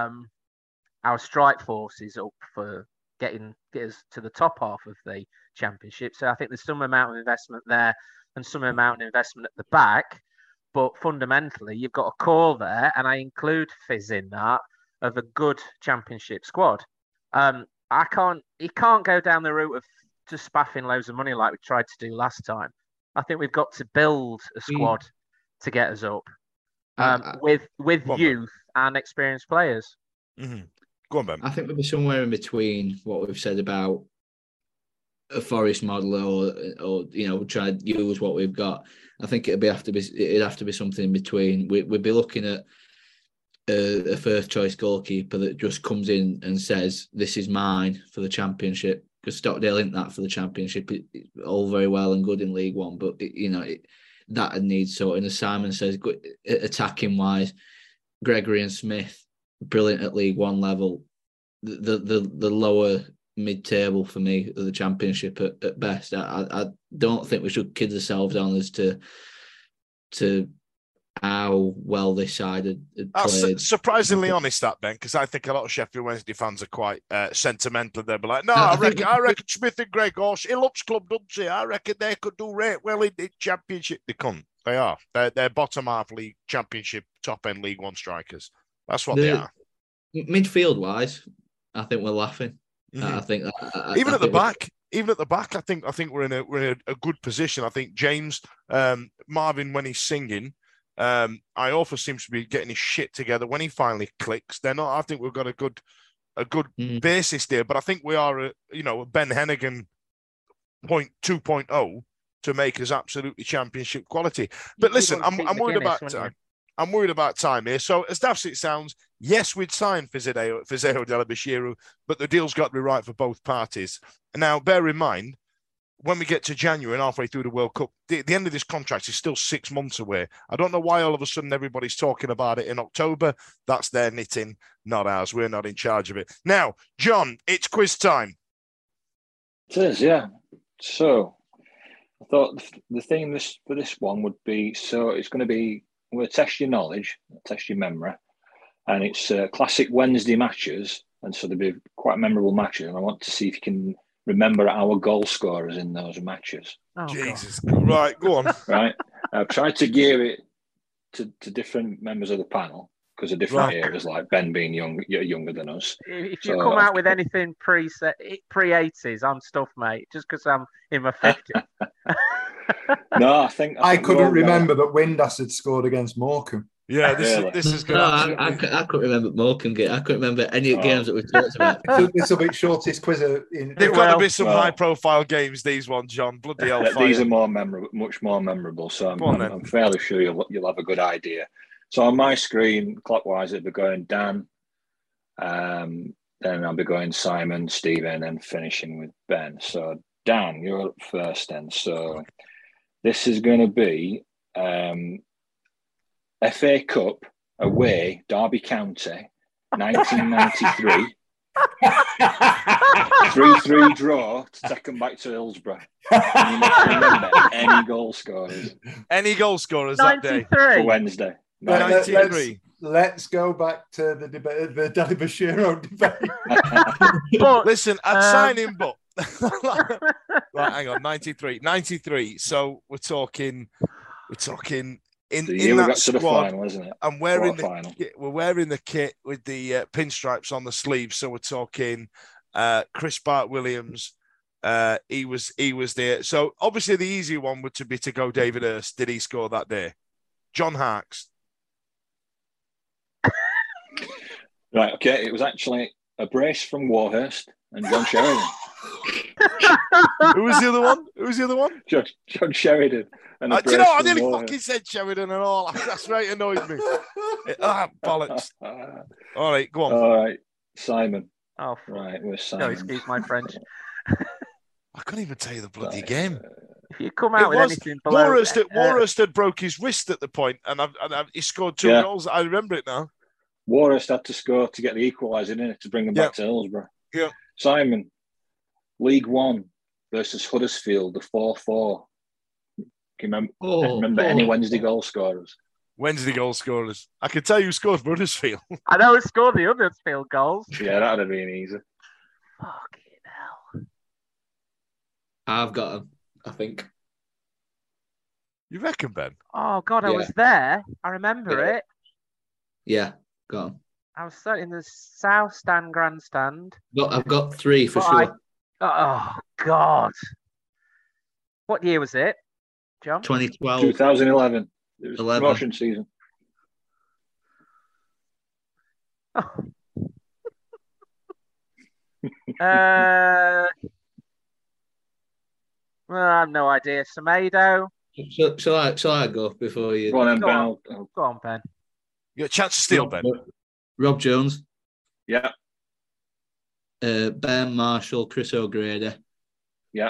our strike force is up for get us to the top half of the Championship. So I think there's some amount of investment there and some amount of investment at the back. But fundamentally, you've got a core there, and I include Fizz in that, of a good Championship squad. He can't go down the route of just spaffing loads of money like we tried to do last time. I think we've got to build a squad to get us up with youth and experienced players. Mm-hmm. Go on, Ben. I think we'll be somewhere in between what we've said about a Forest model, or try to use what we've got. I think it'd have to be something in between. We'd be looking at a first choice goalkeeper that just comes in and says, "This is mine for the Championship." Because Stockdale isn't that for the Championship. It's all very well and good in League One, but that needs so. And as Simon says, attacking wise, Gregory and Smith, brilliant at League One level. The lower mid-table for me of the Championship at best. I don't think we should kid ourselves on as to how well this side had played. Surprisingly honest, that, Ben, because I think a lot of Sheffield Wednesday fans are quite sentimental. They'll be like, I reckon Smith and Gregor, he loves club, doesn't he? I reckon they could do right well in the Championship. They can't. They are. They're bottom half league Championship, top end League One strikers. That's what they are. Midfield wise, I think we're laughing. Mm-hmm. I think even at the back, I think we're in a good position. I think James, Marvin, when he's singing, Iorfa seems to be getting his shit together. When he finally clicks, they're not. I think we've got a good basis there. But I think we are, a Ben Hennigan 2.0 to make us absolutely championship quality. But listen, I'm worried about time. I'm worried about time here. So as daft as it sounds, yes, we'd sign Fizeo Delabashiru, but the deal's got to be right for both parties. Now, bear in mind, when we get to January and halfway through the World Cup, the end of this contract is still 6 months away. I don't know why all of a sudden everybody's talking about it in October. That's their knitting, not ours. We're not in charge of it. Now, John, it's quiz time. It is, yeah. So I thought the theme for this one would be, so it's going to be, we'll test your knowledge, test your memory, and it's classic Wednesday matches, and so they'll be quite memorable matches, and I want to see if you can remember our goal scorers in those matches. Oh, Jesus. God. Right, go on. Right. I've tried to gear it to different members of the panel because of different eras, like Ben being younger than us. If you come out with anything pre-80s, I'm stuffed, mate, just because I'm in my 50s. No, I think I couldn't remember that Windass had scored against Morecambe. Yeah, this is good. No, I couldn't remember Morecambe game. I couldn't remember any games that we talked about. This will be shortest quiz in. They've got to be some high-profile games. These ones, John. Bloody hell! These are more memorable, much more memorable. So I'm fairly sure you'll have a good idea. So on my screen, clockwise, it'll be going Dan. Then I'll be going Simon, Stephen, and finishing with Ben. So Dan, you're up first then. So this is going to be FA Cup away, Derby County, 1993. 3-3 draw to take them back to Hillsborough. And you must remember any goal scorers. Any goal scorers that day? For Wednesday. 93. Let's go back to the debate, the Delabashiru debate. Listen, I'd sign him, but right, hang on, 93. So we're talking in that squad, final, isn't it? And wearing we're wearing the kit with the pinstripes on the sleeve. So we're talking Chris Bart-Williams. He was there. So obviously the easy one would be to go David Hurst. Did he score that day? John Harkes. Right, okay. It was actually a brace from Warhurst and John Sheridan. Who was the other one? John Sheridan. And do you know, I nearly fucking said Sheridan and all. That's right, annoyed me. Bollocks. All right, go on. All right, Simon. Oh, right, we're Simon. No, excuse my French. I couldn't even tell you the bloody game. If you come out with anything below... Warhurst had broke his wrist at the point, and he scored 2 goals. I remember it now. Warhurst had to score to get the equaliser in it to bring them back to Hillsborough. Yeah. Simon, League One versus Huddersfield, the 4-4. Can you remember any Wednesday goal scorers? Wednesday goal scorers. I can tell you who scored for Huddersfield. I know who scored the Huddersfield goals. Yeah, that would have been easy. Fucking hell. I've got them, I think. You reckon, Ben? Oh, God, I was there. I remember it. Yeah, go on. I was sat in the South Stand grandstand. I've got 3 for sure. Oh, God. What year was it, John? 2012. 2011. It was promotion season. Oh. Well, I have no idea. Semedo. Shall I go before you? Go on, Ben. Go on, Ben. You got a chance to steal, Ben. Rob Jones. Yeah. Ben Marshall, Chris O'Grady. Yeah.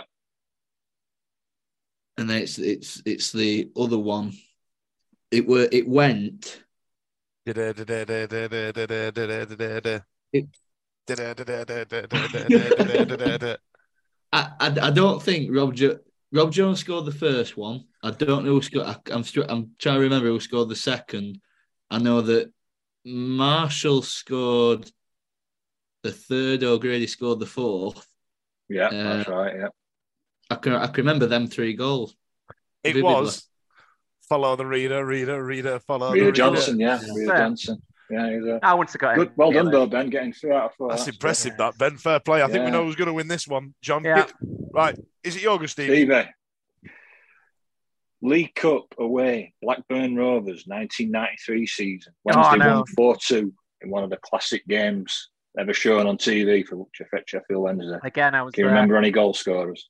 And then it's the other one. It went. I don't think Rob Jones scored the first one. I don't know who scored. I'm trying to remember who scored the second. I know that Marshall scored the third. O'Grady scored the fourth. Yeah, that's right. Yeah, I can remember them 3 goals. It was follow the reader, follow Reader the Johnson. reader. Yeah, Reader Johnson. Yeah, I wouldn't have got good. Well done, though, Ben. Getting 3 out of 4. That's impressive, that Ben. Fair play. I think we know who's going to win this one, John. Yeah. Right, is it yours, Steve? Stevie. League Cup away, Blackburn Rovers, 1993 season. Wednesday won 4-2 in one of the classic games ever shown on TV for Sheffield Wednesday. Again, I was. Can you remember any goal scorers?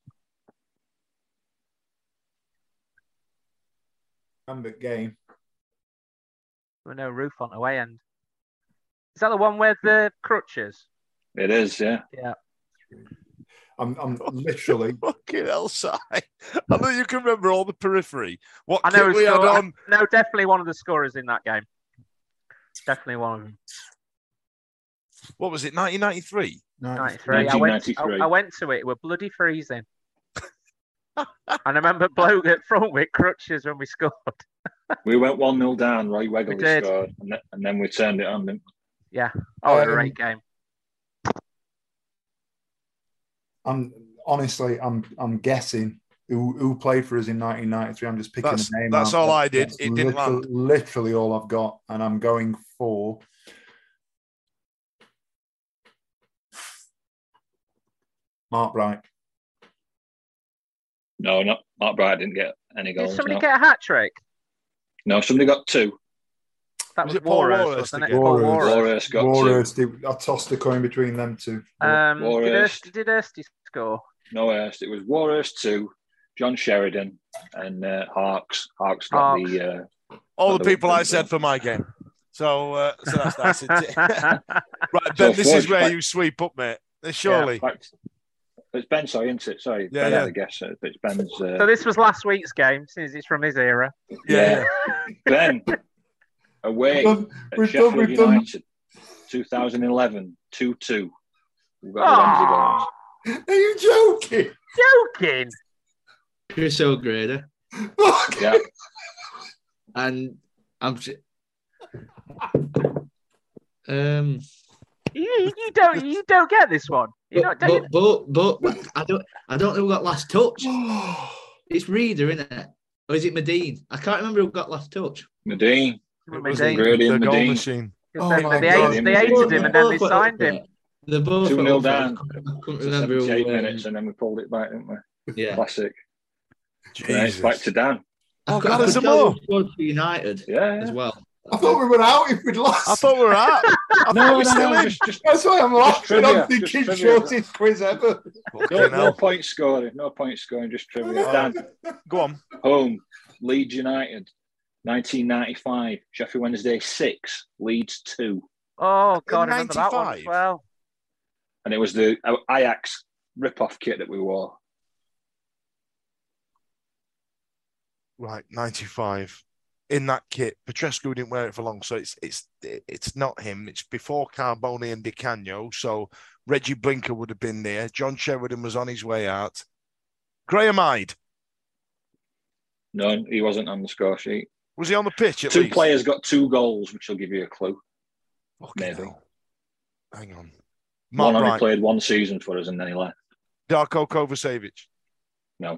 Remember game. With no roof on the way end. Is that the one with the crutches? It is, yeah. Yeah. I'm literally fucking hell, Si. I know you can remember all the periphery. What I know kit we had on? No, definitely one of the scorers in that game. Definitely one of them. What was it? 1993. 1993. I went to it. It was bloody freezing. And I remember bloke at front with crutches when we scored. We went 1-0 down. Roy Wegley scored, and then we turned it on. Didn't we? Yeah. Oh, a great game. I'm guessing who played for us in 1993. I'm just picking the name. That's all I did. It didn't land. Literally all I've got, and I'm going for Mark Bright. No, not Mark Bright. Didn't get any goals. Did somebody get a hat trick? No, somebody got 2. That was Warhurst, wasn't it? Warhurst got Warhurst. 2. I tossed a coin between them two. Did Hursty score? No, Hurst. It was Warhurst 2, John Sheridan, and Harks. Harks got the... all the people I said for my game. So that's it. Right, Ben, this is where you sweep up, mate. Surely. Yeah, it's Ben, sorry, isn't it? Sorry, yeah, Ben, I guess it's Ben's... So this was last week's game, since it's from his era. Yeah. Ben, away at Sheffield United, 2011, 2-2. We've got the Ramsey goals. Are you joking? Joking? Chris O'Grady. Yeah. And I'm... You don't get this one. But I don't know who got last touch. It's Reader, isn't it? Or is it Medine? I can't remember who got last touch. Medine. Grady and Medine. Goal machine. They hated him and then they signed him. They're both 2-0 down. I couldn't remember 78 minutes and then we pulled it back, didn't we? Yeah. Classic. It's back to Dan. Oh, God, there's more. For United as well. I thought we were out if we'd lost. I thought we were out. That's why I'm laughing. I'm thinking shortest quiz ever. No point scoring. No point scoring. Just trivia. Dan, go on. Home. Leeds United. 1995. Sheffield Wednesday 6. Leeds 2. Oh God, I remember that one as well. And it was the Ajax rip-off kit that we wore. Right, 95. In that kit, Petrescu didn't wear it for long, so it's not him. It's before Carboni and Di Canio, so Reggie Blinker would have been there. John Sheridan was on his way out. Graham Hyde. No, he wasn't on the score sheet. Was he on the pitch at least? 2 players got 2 goals, which will give you a clue. Maybe. Hell. Hang on. One only played 1 season for us and then he left. Darko Kovacevic. No.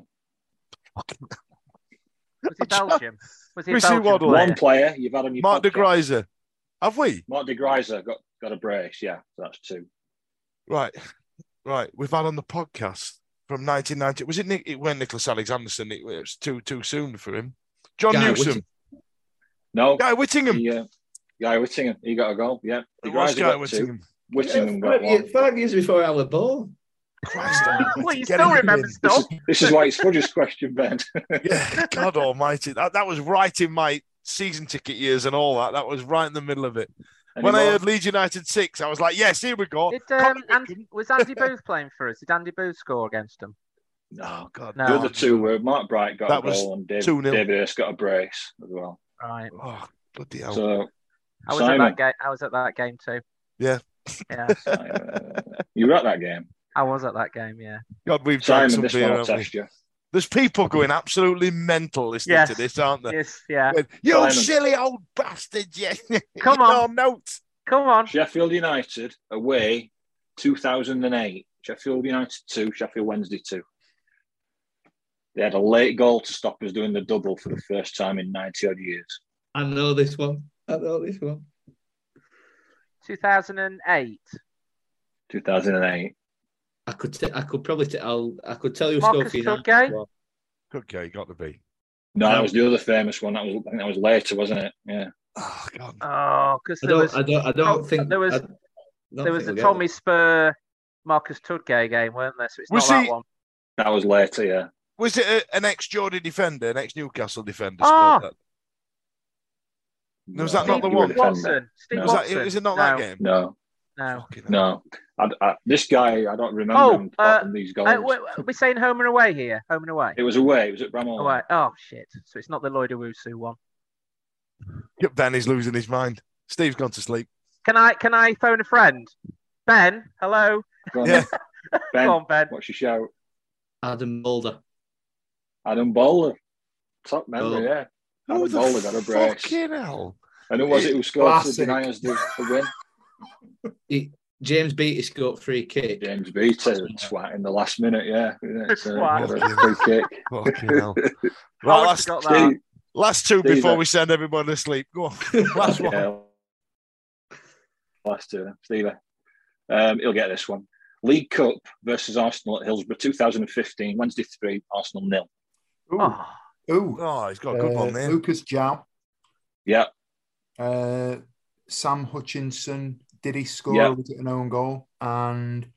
Was he Belgium? Was he Belgium? One player you've had on your Mark podcast. de Greiser. Have we? Mark de Greiser got a brace, yeah. So that's 2. Right. We've had on the podcast from 1990. Was it Nick? It went Nicholas Alexanderson. It was too soon for him. John Newsom. No. Guy Whittingham. Guy Whittingham. He got a goal. Yeah. It was Guy Whittingham. Whittingham got 1. 5 years before I was born. Christ, well, you still remember stuff. This is why it's Fudge's question, Ben. Yeah, God Almighty, that was right in my season ticket years and all that. That was right in the middle of it. When I heard Leeds United 6, I was like, yes, here we go. Was Andy Booth playing for us? Did Andy Booth score against them? Oh, God. No. The other 2 were Mark Bright got a goal and David Hurst got a brace as well. Right. Oh, bloody hell. So, I was at that game too. Yeah. Yeah. You were at that game? I was at that game, yeah. God, we've done some this beer, one will test you. There's people going absolutely mental listening to this, aren't there? Yes, yeah. You Simon. Silly old bastard, yeah. Come on. Notes. Come on. Sheffield United away, 2008. Sheffield United 2, Sheffield Wednesday 2. They had a late goal to stop us doing the double for the first time in 90-odd years. I know this one. 2008. 2008. I could probably tell you Marcus score for Tudgay? United. Tudgay got to be. No, that was the other famous one. I think that was later, wasn't it? Yeah. Oh God. Oh, because I don't think there was a Tommy Spur, Marcus Tudgay game, weren't there? So it's not that one. That was later, yeah. Was it an ex-Geordie defender, an ex-Newcastle defender? Oh. That? Was that not the one? Watson. Steve Watson. Was it not that game? No. This guy, I don't remember him from these goals. Are we saying home and away here? Home and away? It was away. It was at Bramall. Away. Oh, shit. So it's not the Lloyd Owusu one. Ben is losing his mind. Steve's gone to sleep. Can I phone a friend? Ben, hello? Go on, yeah. Ben, go on, Ben. What's your shout? Adam Boulder. Top member, yeah. Who Adam Boulder got a brace. Fucking hell. And who was it who scored to deny us the win? James Beattie scored free kick. James Beattie, twat in the last minute, yeah. Twat. Free kick. Fucking hell. Right, last two before we send everybody to sleep. Go on. Last one. Yeah. Last two, Stevie. He'll get this one. League Cup versus Arsenal at Hillsborough 2015, Wednesday 3, Arsenal 0. Oh, he's got a good one there. Lucas João. Yeah. Sam Hutchinson. Did he score? Yeah. Was it an own goal? And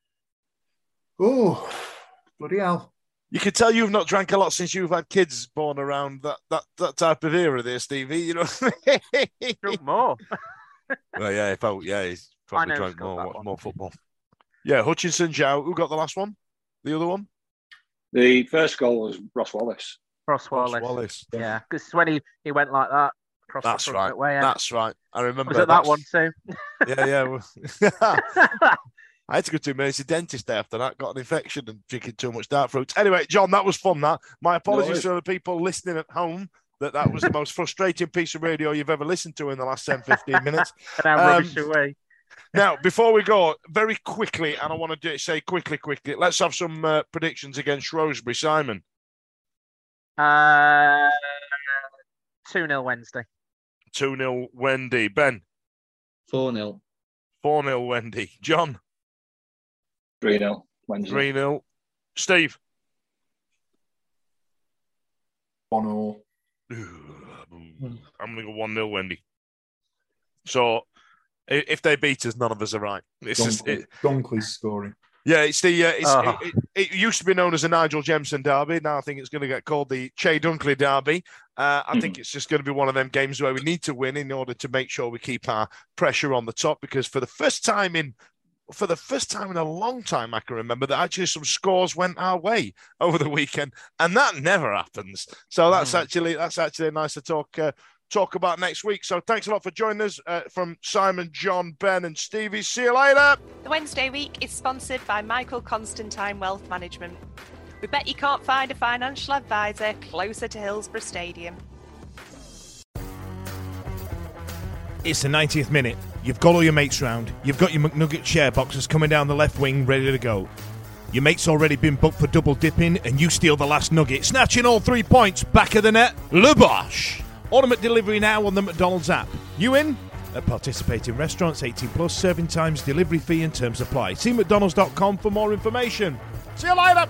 bloody hell! You can tell you've not drank a lot since you've had kids born around that type of era, there, Stevie. You know, drunk more. Well, yeah, he's probably drank more, watched more football. Yeah, Hutchinson, João. Who got the last one? The other one? The first goal was Ross Wallace. Ross Wallace. Yeah, because when he went like that. That's right. That's right. I remember. Was it that one too? Yeah. I had to go to emergency dentist after that. Got an infection and drinking too much dark fruits. Anyway, John, that was fun. That. My apologies to the people listening at home. That was the most frustrating piece of radio you've ever listened to in the last 10, 15 minutes. And I'm rubbish away. Now, before we go, very quickly, and I want to say quickly, let's have some predictions against Shrewsbury. Simon. 2-0 Wednesday. 2-0 Wendy. Ben. 4-0. 4-0 Wendy. John. 3-0 Wednesday. 3-0. Steve. 1-0. I'm going to go 1-0 Wendy. So, if they beat us, none of us are right. Dunkley's scoring. Yeah, it's it used to be known as the Nigel Jemson derby. Now I think it's going to get called the Che Dunkley derby. I think it's just going to be one of them games where we need to win in order to make sure we keep our pressure on the top. Because for the first time in a long time, I can remember that actually some scores went our way over the weekend, and that never happens. So that's actually nice to talk about next week. So thanks a lot for joining us from Simon, John, Ben and Stevie. See you later. The Wednesday week is sponsored by Michael Constantine Wealth Management. We bet you can't find a financial advisor closer to Hillsborough Stadium. It's the 90th minute. You've got all your mates round. You've got your McNugget share boxes coming down the left wing ready to go. Your mate's already been booked for double dipping and you steal the last nugget, snatching all 3 points back of the net. Le Bosch. Order McDelivery now on the McDonald's app. You in? At participating restaurants, 18 plus, serving times, delivery fee and terms apply. See mcdonalds.com for more information. See you later.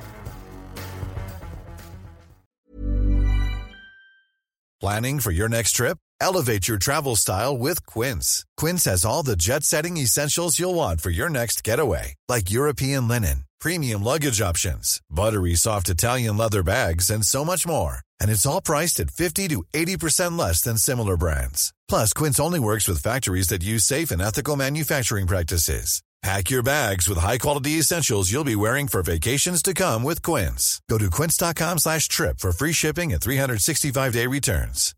Planning for your next trip? Elevate your travel style with Quince. Quince has all the jet-setting essentials you'll want for your next getaway, like European linen, premium luggage options, buttery soft Italian leather bags, and so much more. And it's all priced at 50 to 80% less than similar brands. Plus, Quince only works with factories that use safe and ethical manufacturing practices. Pack your bags with high-quality essentials you'll be wearing for vacations to come with Quince. Go to quince.com/trip for free shipping and 365-day returns.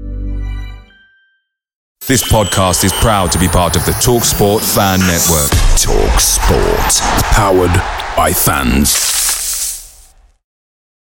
This podcast is proud to be part of the TalkSport Fan Network. TalkSport. Powered by fans.